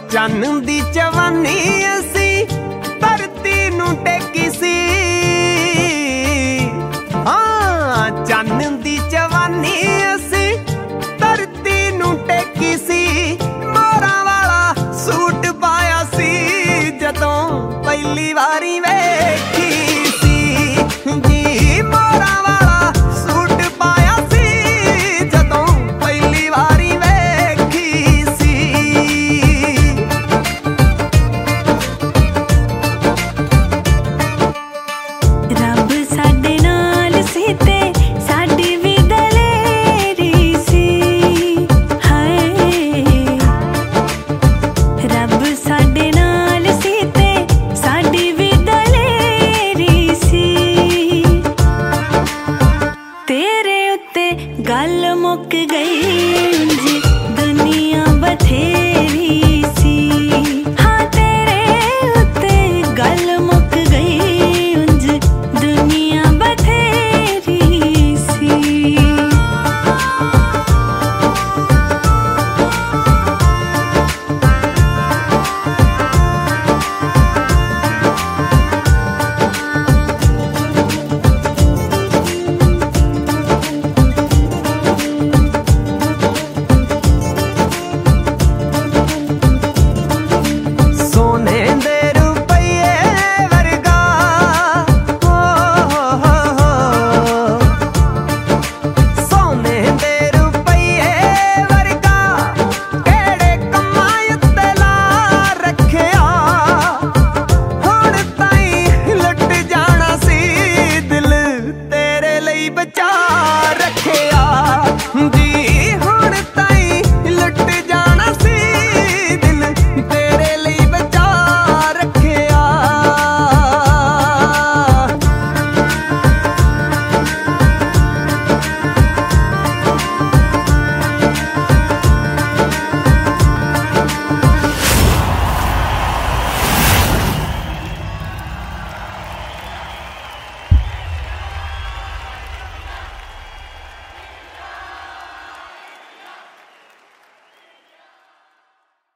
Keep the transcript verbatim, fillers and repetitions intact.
चन्न दी जवानी असी धरती नूं टेकी सी। हाँ चन्न दी जवानी असी धरती नूं टेकी सी। मोरां वाला सूट पाया सी जदों पहली वारी वेखी सी जी। मोरां वाला सूट पाया सी जदों पहली वारी वेखी सी। रब साडे नाल सी ते साडी भी दलेरी सी। हाय रब साडे नाल सी ते साडी भी दलेरी सी। तेरे उत्ते गल मुक गई जी दुनिया बथेरी सी। हाँ तेरे उत्ते गल मुक गई उंज दुनिया बथेरी सी। सोने दे रुपये वर्गा हो हो हो। सोने दे रुपये वर्गा केड़े कम्मां उत्ते ला रखिया। हुण ताईं लुट जाना सी दिल तेरे लई बचा